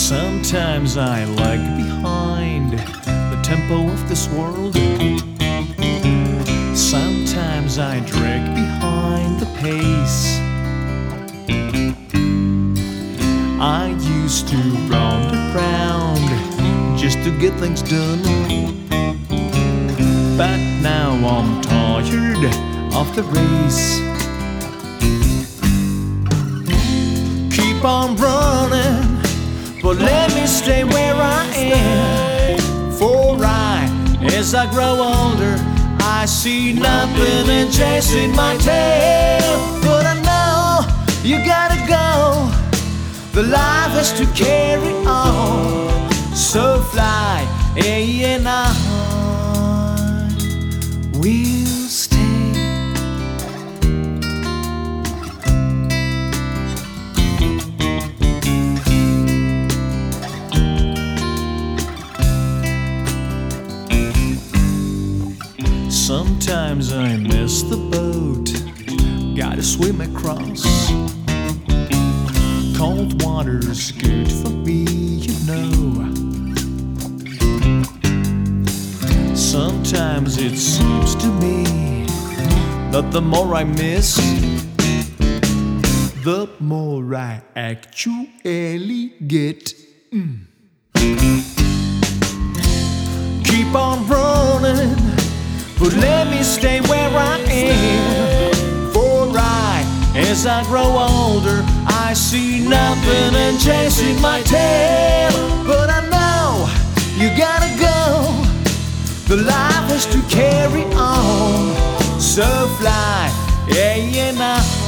Sometimes I lag behind the tempo of this world. Sometimes I drag behind the pace. I used to round around just to get things done, but now I'm tired of the race. Keep on running, but let me stay where I am. For as I grow older, I see nothing in chasing my tail. But I know you gotta go, the life has to carry on. So fly, and I will stay. Sometimes I miss the boat, gotta swim across. Cold water's good for me, you know. Sometimes it seems to me that the more I miss, the more I actually get. Keep on running, but let me stay where I am. For as I grow older, I see nothing in chasing my tail. But I know you gotta go, the life has to carry on. So fly, and I